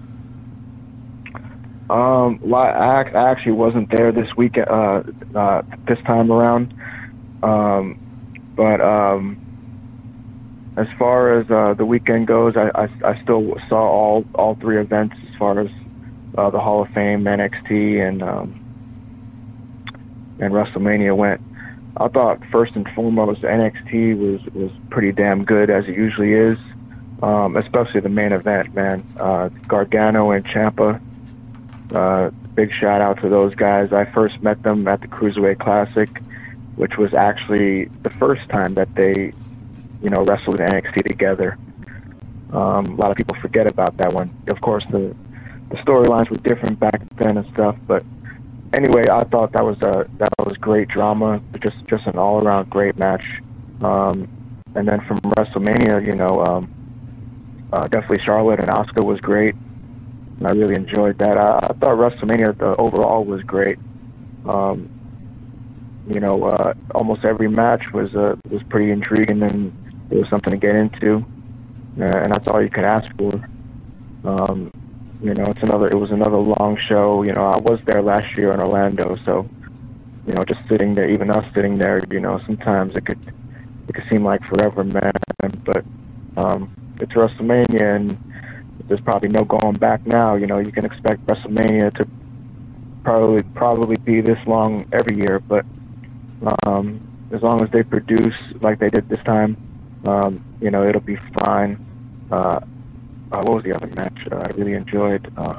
Um, well, I, I actually wasn't there this week, uh, uh, this time around. Um, but um, as far as uh, the weekend goes, I, I, I still saw all, all three events as far as uh, the Hall of Fame, N X T, and um, and WrestleMania went. I thought first and foremost N X T was, was pretty damn good, as it usually is, um, especially the main event, man. Uh, Gargano and Ciampa. Uh, big shout out to those guys. I first met them at the Cruiserweight Classic, which was actually the first time that they, you know, wrestled in N X T together. Um, a lot of people forget about that one. Of course, the the storylines were different back then and stuff, but anyway, I thought that was a that was great drama, just just an all around great match. Um, and then from WrestleMania, you know, um, uh, definitely Charlotte and Asuka was great. I really enjoyed that. I, I thought WrestleMania the overall was great. Um, you know, uh, almost every match was uh, was pretty intriguing, and there was something to get into, uh, and that's all you can ask for. Um, you know, it's another. It was another long show. You know, I was there last year in Orlando, so you know, just sitting there, even us sitting there, you know, sometimes it could it could seem like forever, man. But um, it's WrestleMania, and there's probably no going back now. You know, you can expect WrestleMania to probably probably be this long every year, but um, as long as they produce like they did this time, um, you know, it'll be fine. Uh, uh, what was the other match uh, I really enjoyed? Uh,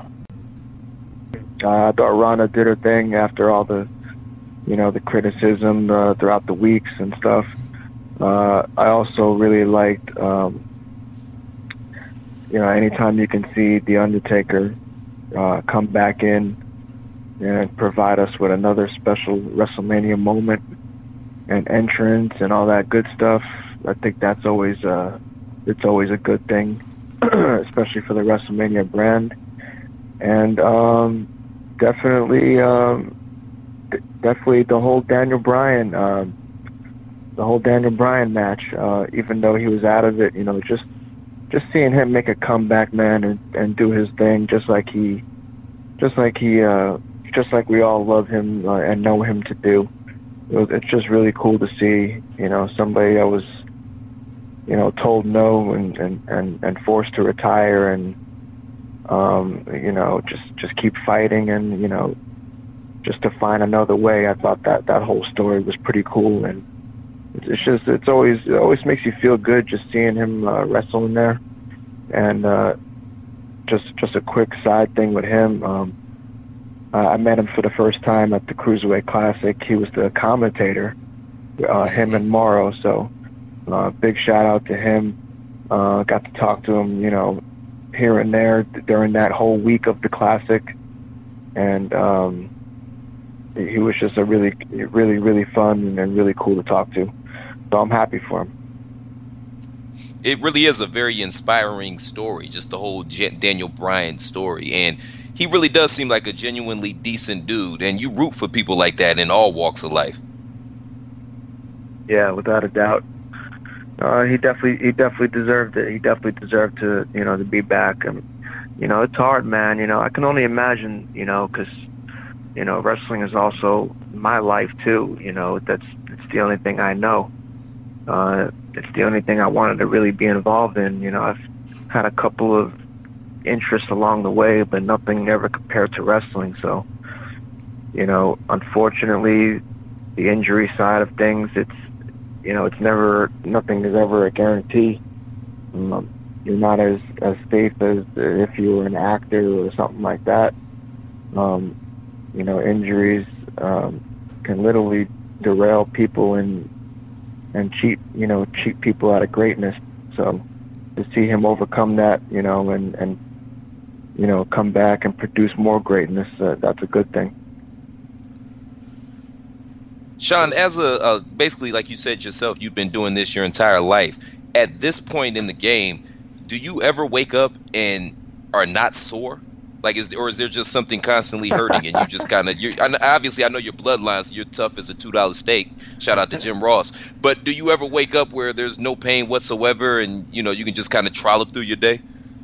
I thought Ronda did her thing after all the, you know, the criticism uh, throughout the weeks and stuff. Uh, I also really liked. Um, You know, anytime you can see The Undertaker uh, come back in and provide us with another special WrestleMania moment and entrance and all that good stuff, I think that's always uh, it's always a good thing, especially for the WrestleMania brand. And um, definitely, um, d- definitely the whole Daniel Bryan, um, the whole Daniel Bryan match. Uh, even though he was out of it, you know, just. Just seeing him make a comeback, man, and, and do his thing, just like he, just like he, uh, just like we all love him uh, and know him to do. It was, it's just really cool to see, you know, somebody that was, you know, told no and, and, and, and forced to retire, and um, you know, just just keep fighting, and you know, just to find another way. I thought that that whole story was pretty cool, and it's just, it's always, it always makes you feel good just seeing him uh, wrestle in there. And uh, just, just a quick side thing with him. Um, uh, I met him for the first time at the Cruiserweight Classic. He was the commentator, uh, him and Morrow. So, uh, big shout out to him. Uh, got to talk to him, you know, here and there during that whole week of the Classic, and um, he was just a really, really, really fun and really cool to talk to. So I'm happy for him. It really is a very inspiring story, just the whole J- Daniel Bryan story. And he really does seem like a genuinely decent dude. And you root for people like that in all walks of life. Yeah, without a doubt. Uh, he definitely, he definitely deserved it. He definitely deserved to, you know, to be back. And, you know, it's hard, man. You know, I can only imagine, you know, because, you know, wrestling is also my life too. You know, that's, it's the only thing I know. Uh, it's the only thing I wanted to really be involved in. You know, I've had a couple of interests along the way, but nothing ever compared to wrestling. So, you know, unfortunately, the injury side of things, it's, you know, it's never, nothing is ever a guarantee. Um, you're not as, as safe as if you were an actor or something like that. Um, you know, injuries um, can literally derail people and and cheat, you know, cheat people out of greatness. So to see him overcome that, you know, and, and you know, come back and produce more greatness, uh, that's a good thing. Sean, as a, a basically, like you said yourself, you've been doing this your entire life. At this point in the game, do you ever wake up and are not sore? Like, is or is there just something constantly hurting and you just kind of, you're obviously, I know your bloodline, so you're tough as a two dollar steak. Shout out to Jim Ross. But do you ever wake up where there's no pain whatsoever and, you know, you can just kind of trollop through your day?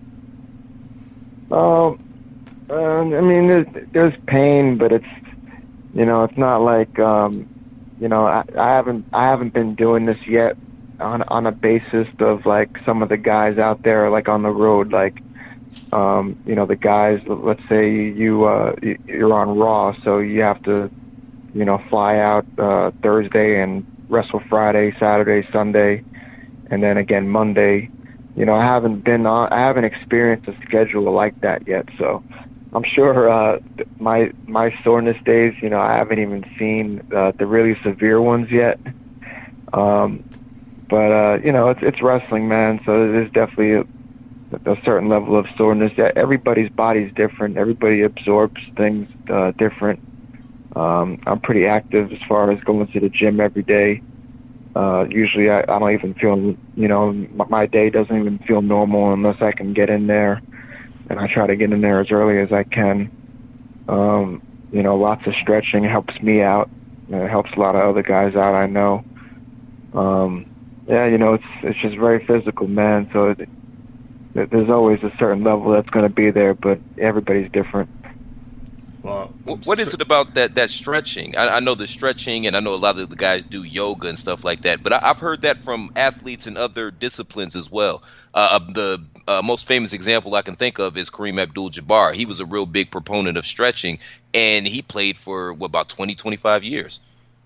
Um, uh, I mean, there's, there's pain, but it's, you know, it's not like, um, you know, I, I haven't, I haven't been doing this yet on on a basis of like some of the guys out there, like on the road, like, um, you know, the guys. Let's say you uh, you're on Raw, so you have to, you know, fly out uh, Thursday and wrestle Friday, Saturday, Sunday, and then again Monday. You know, I haven't been on, I haven't experienced a schedule like that yet, so I'm sure uh, my my soreness days, you know, I haven't even seen uh, the really severe ones yet. Um, but uh, you know, it's it's wrestling, man. So there's definitely a, a certain level of soreness. Everybody's body's different. Everybody absorbs things uh, different. Um, I'm pretty active as far as going to the gym every day. Uh, usually, I, I don't even feel, you know, my, my day doesn't even feel normal unless I can get in there. And I try to get in there as early as I can. Um, you know, lots of stretching helps me out. It helps a lot of other guys out, I know. Um, yeah, you know, it's it's just very physical, man. So it, it, there's always a certain level that's going to be there, but everybody's different. Well, what, what is it about that that stretching? I, I know the stretching, and I know a lot of the guys do yoga and stuff like that. But I, I've heard that from athletes in other disciplines as well. Uh, the uh, most famous example I can think of is Kareem Abdul-Jabbar. He was a real big proponent of stretching, and he played for what, about twenty, twenty-five years.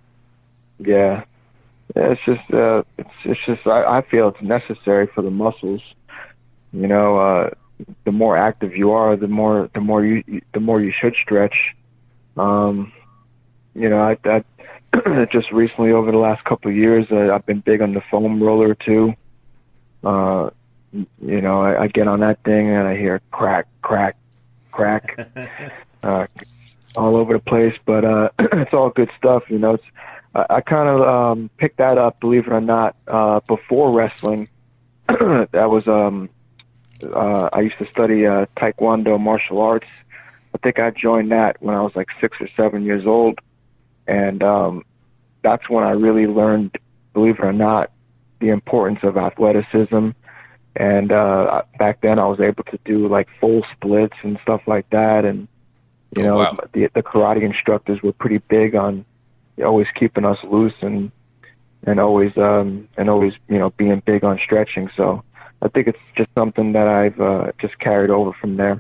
Yeah, yeah. It's just, uh, it's it's just. I, I feel it's necessary for the muscles. You know. Uh, the more active you are, the more the more you the more you should stretch. Um, you know, I, I just recently over the last couple of years, uh, I've been big on the foam roller too. Uh, you know, I, I get on that thing and I hear crack, crack, crack, uh, all over the place. But uh, it's all good stuff. You know, it's I, I kind of um, picked that up, believe it or not, uh, before wrestling. That was um. Uh, I used to study uh, Taekwondo martial arts. I think I joined that when I was like six or seven years old. And um, that's when I really learned, believe it or not, the importance of athleticism. And uh, back then I was able to do like full splits and stuff like that. And, you know, oh, wow. the, the karate instructors were pretty big on always keeping us loose and and always, um, and always, you know, being big on stretching. So I think it's just something that I've uh, just carried over from there.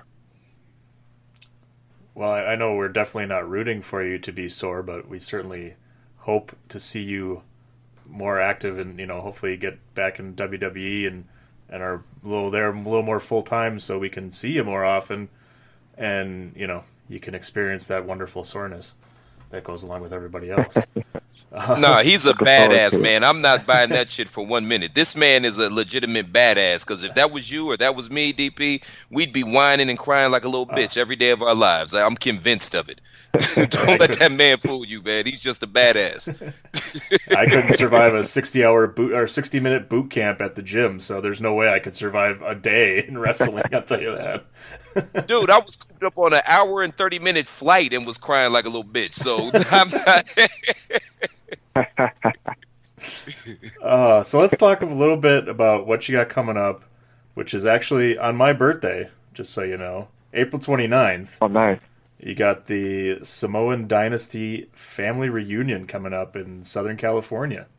Well, I know we're definitely not rooting for you to be sore, but we certainly hope to see you more active and, you know, hopefully get back in W W E and, and are a little there, a little more full time so we can see you more often and, you know, you can experience that wonderful soreness that goes along with everybody else. Uh, no, he's a badass, man. I'm not buying that shit for one minute. This man is a legitimate badass, because if that was you or that was me, D P, we'd be whining and crying like a little bitch uh, every day of our lives. I'm convinced of it. Don't let that man fool you, man. He's just a badass. I couldn't survive a sixty-hour boot or sixty-minute boot camp at the gym, so there's no way I could survive a day in wrestling. I'll tell you that. Dude, I was cooped up on an hour and thirty minute flight and was crying like a little bitch. So I'm not. uh, so let's talk a little bit about what you got coming up, which is actually on my birthday, just so you know, April twenty-ninth. Oh, nice. You got the Samoan Dynasty family reunion coming up in Southern California.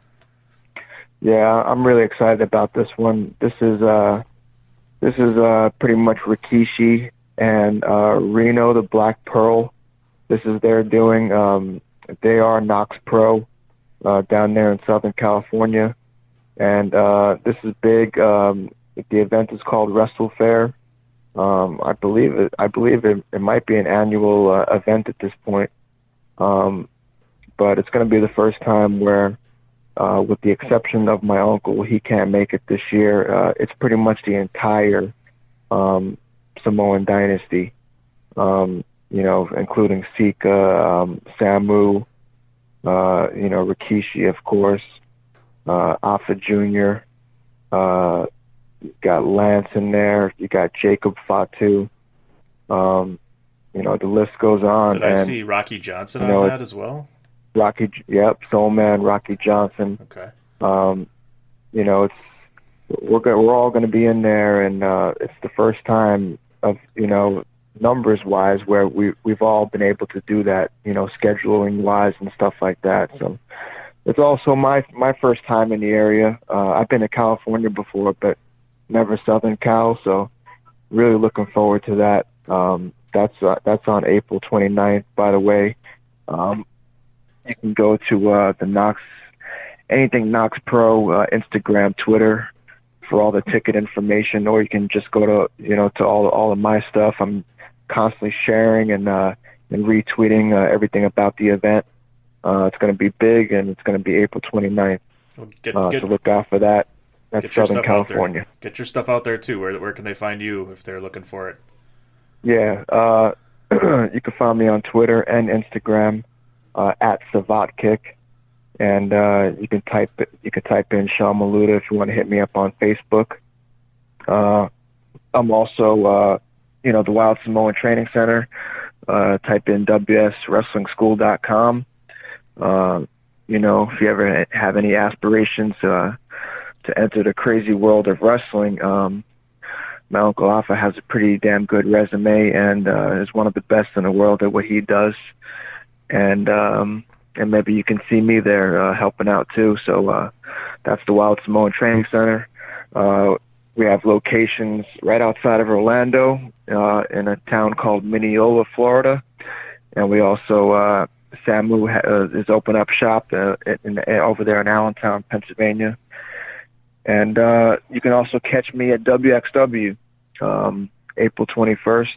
Yeah, I'm really excited about this one. This is uh, this is uh, pretty much Rikishi and uh, Reno the Black Pearl This is their doing. Um, they are Knox Pro uh, down there in Southern California, and uh, this is big. Um, the event is called Wrestle Fair. Um, I believe it. I believe it, it might be an annual uh, event at this point, um, but it's going to be the first time where, uh, with the exception of my uncle, he can't make it this year. Uh, it's pretty much the entire um, Samoan dynasty. Um, you know, including Sika, um, Samu, uh, you know, Rikishi, of course, uh, Alpha Junior, uh, you got Lance in there, you got Jacob Fatu, um, you know, the list goes on. Did I and, see Rocky Johnson you know, on that as well? Rocky, yep, Soul Man, Rocky Johnson. Okay. Um, you know, it's we're go- we're all going to be in there, and uh, it's the first time of, you know, numbers wise where we we've all been able to do that, you know, scheduling wise and stuff like that. So it's also my my first time in the area. Uh, I've been to California before, but never Southern Cal. So really looking forward to that. Um, that's uh, that's on April twenty-ninth, by the way. Um, you can go to uh, the Knox, anything Knox Pro, uh, Instagram, Twitter for all the ticket information, or you can just go to, you know, to all all of my stuff. I'm constantly sharing and uh, and retweeting uh, everything about the event. Uh, it's going to be big, and it's going to be April twenty-ninth. Well, get, uh, get, so look out for that. That's get your Southern stuff out California. there. Get your stuff out there too. Where where can they find you if they're looking for it? Yeah, uh, you can find me on Twitter and Instagram uh, at SavatKick, and uh, you can type you can type in Sean Maluta if you want to hit me up on Facebook. Uh, I'm also uh, you know, the Wild Samoan Training Center. Uh, type in W S wrestling school dot com. Uh, you know, if you ever have any aspirations uh, to enter the crazy world of wrestling, um, my Uncle Alpha has a pretty damn good resume and uh, is one of the best in the world at what he does. And um, and maybe you can see me there uh, helping out too. So uh, that's the Wild Samoan Training Center. Uh, we have locations right outside of Orlando uh, in a town called Mineola, Florida. And we also, uh, Samu ha- uh, is open up shop uh, in, in, over there in Allentown, Pennsylvania. And uh, you can also catch me at W X W um, April twenty-first.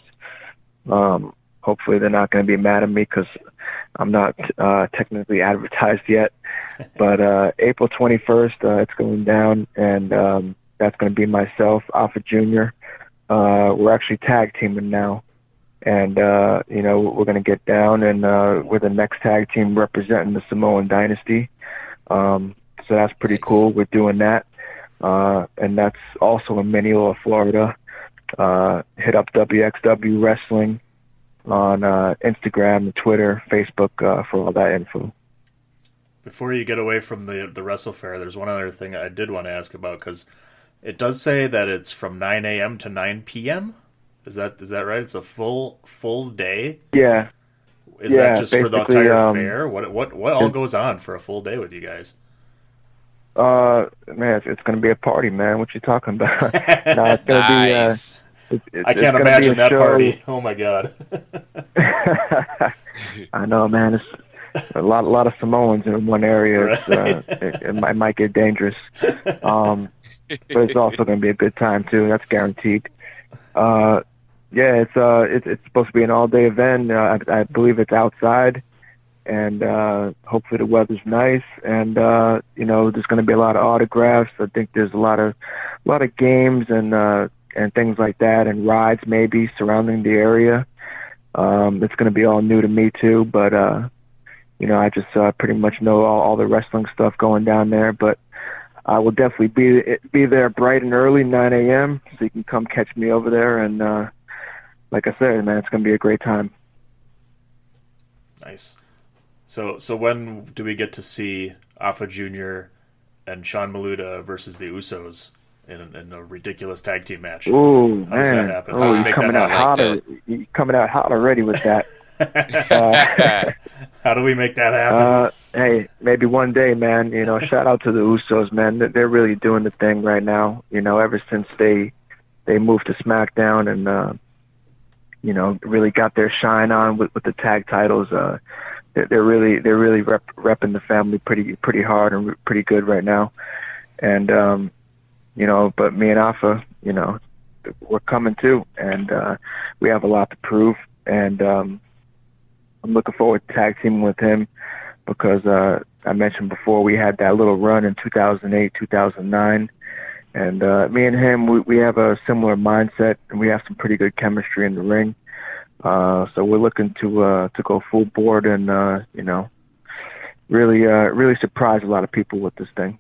Um, hopefully they're not going to be mad at me because I'm not uh, technically advertised yet. But uh, April twenty-first, uh, it's going down, and um, that's going to be myself, Alpha Junior Uh, we're actually tag teaming now. And, uh, you know, we're going to get down, and uh, we're the next tag team representing the Samoan Dynasty. Um, so that's pretty cool. We're doing that. Uh, and that's also in Mineola, Florida. Uh, hit up W X W Wrestling on uh, Instagram, Twitter, Facebook uh, for all that info. Before you get away from the the Wrestle Fair, there's one other thing I did want to ask about, because it does say that it's from nine a.m. to nine p.m. Is that is that right? It's a full full day? Yeah. Is yeah, that just for the entire um, fair? What what what all goes on for a full day with you guys? Uh, man, it's, it's going to be a party, man. What you talking about? No, it's going to nice. be. Uh, it, it, I can't imagine that show. Party. Oh my god. I know, man. It's a lot, a lot of Samoans in one area. Right. It's, uh, it, it, might, it might get dangerous. Um, but it's also going to be a good time too. That's guaranteed. Uh, yeah, it's uh, it's it's supposed to be an all-day event. Uh, I, I believe it's outside, and uh, hopefully the weather's nice. And uh, you know, there's going to be a lot of autographs. I think there's a lot of, a lot of games and uh, and things like that, and rides maybe surrounding the area. Um, it's going to be all new to me too, but uh, you know, I just uh, pretty much know all, all the wrestling stuff going down there. But I will definitely be be there bright and early, nine a.m., so you can come catch me over there. And uh, like I said, man, it's going to be a great time. Nice. So so when do we get to see Alpha Junior and Sean Maluta versus the Usos in, in a ridiculous tag team match? Ooh, How man. does that happen? Oh, How do we you're make coming that out happen? hot. Like you're coming out hot already with that. uh, How do we make that happen? Uh, hey, maybe one day, man. You know, shout out to the Usos, man. They're really doing the thing right now. You know, ever since they they moved to SmackDown, and uh, you know, really got their shine on with, with the tag titles. Uh, they're, they're really they're really rep, repping the family pretty pretty hard and pretty good right now. And um, you know, but me and Alpha, you know, we're coming too, and uh, we have a lot to prove. And um, I'm looking forward to tag teaming with him because uh, I mentioned before we had that little run in two thousand eight, two thousand nine. And uh, me and him, we, we have a similar mindset, and we have some pretty good chemistry in the ring. Uh, so we're looking to uh, to go full board and uh, you know, really uh, really surprise a lot of people with this thing.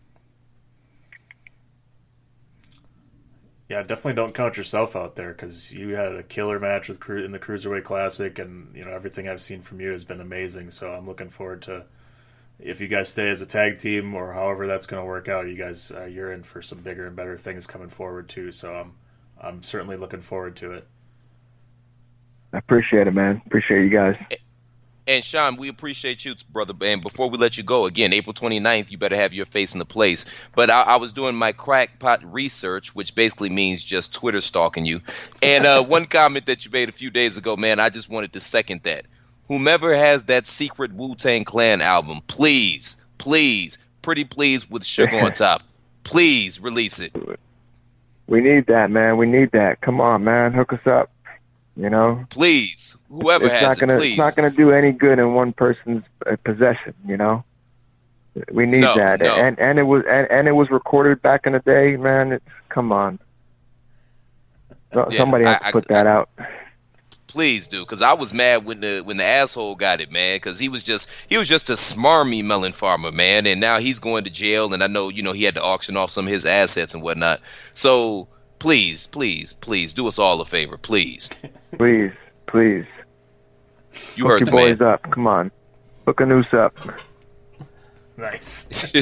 Yeah, definitely don't count yourself out there because you had a killer match with Cru- in the Cruiserweight Classic, and you know everything I've seen from you has been amazing. So I'm looking forward to. If you guys stay as a tag team or however that's going to work out, you guys, uh, you're in for some bigger and better things coming forward too. So I'm, I'm certainly looking forward to it. I appreciate it, man. Appreciate you guys. And Sean, we appreciate you, brother. And before we let you go, again, April twenty-ninth, you better have your face in the place. But I, I was doing my crackpot research, which basically means just Twitter stalking you. And uh, one comment that you made a few days ago, man, I just wanted to second that. Whomever has that secret Wu-Tang Clan album, please, please, pretty please with sugar on top, please release it. We need that, man. We need that. Come on, man. Hook us up. You know? Please. Whoever it's has not gonna, it, please. It's not going to do any good in one person's possession, you know? We need no, that. No. And and it was and, and it was recorded back in the day, man. It's, come on. So, yeah, somebody has I, to put I, that I, out. Please do, because I was mad when the when the asshole got it, man. Because he was just he was just a smarmy melon farmer, man, and now he's going to jail. And I know you know he had to auction off some of his assets and whatnot. So please, please, please do us all a favor, please. Please, please. You Hook heard your the boys man. up. Come on, hook a noose up. Nice.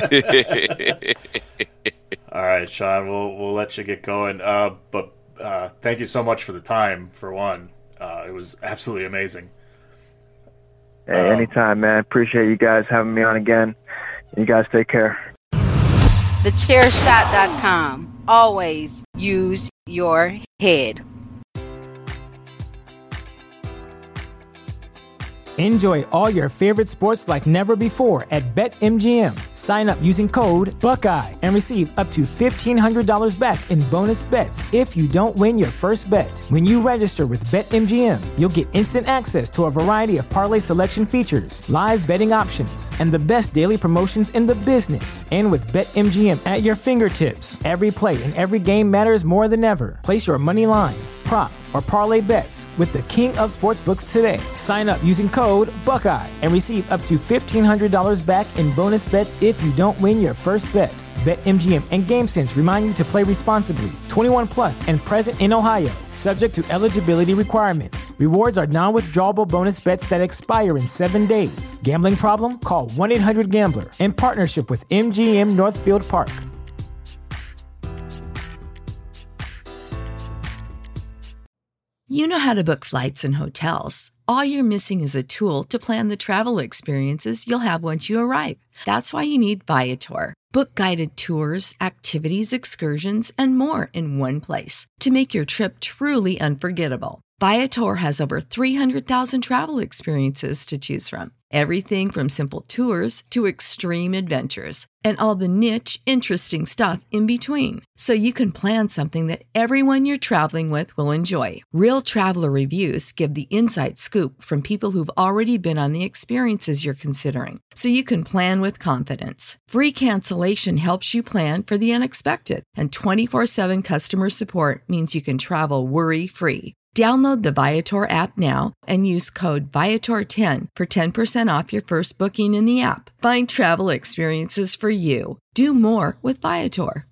All right, Sean, we'll we'll let you get going. Uh, but uh, thank you so much for the time. For one, uh, it was absolutely amazing. Hey, um, anytime, man. Appreciate you guys having me on again. You guys take care. the chair shot dot com. Always use your head. Enjoy all your favorite sports like never before at BetMGM. Sign up using code Buckeye and receive up to fifteen hundred dollars back in bonus bets if you don't win your first bet. When you register with BetMGM, you'll get instant access to a variety of parlay selection features, live betting options, and the best daily promotions in the business. And with BetMGM at your fingertips, every play and every game matters more than ever. Place your money line, prop, or parlay bets with the king of sportsbooks today. Sign up using code Buckeye and receive up to fifteen hundred dollars back in bonus bets if you don't win your first bet. BetMGM and GameSense remind you to play responsibly. twenty-one plus and present in Ohio, subject to eligibility requirements. Rewards are non-withdrawable bonus bets that expire in seven days. Gambling problem? Call one eight hundred gambler in partnership with M G M Northfield Park. You know how to book flights and hotels. All you're missing is a tool to plan the travel experiences you'll have once you arrive. That's why you need Viator. Book guided tours, activities, excursions, and more in one place to make your trip truly unforgettable. Viator has over three hundred thousand travel experiences to choose from. Everything from simple tours to extreme adventures and all the niche, interesting stuff in between. So you can plan something that everyone you're traveling with will enjoy. Real traveler reviews give the inside scoop from people who've already been on the experiences you're considering. So you can plan with confidence. Free cancellation helps you plan for the unexpected. And twenty-four seven customer support means you can travel worry-free. Download the Viator app now and use code Viator ten for ten percent off your first booking in the app. Find travel experiences for you. Do more with Viator.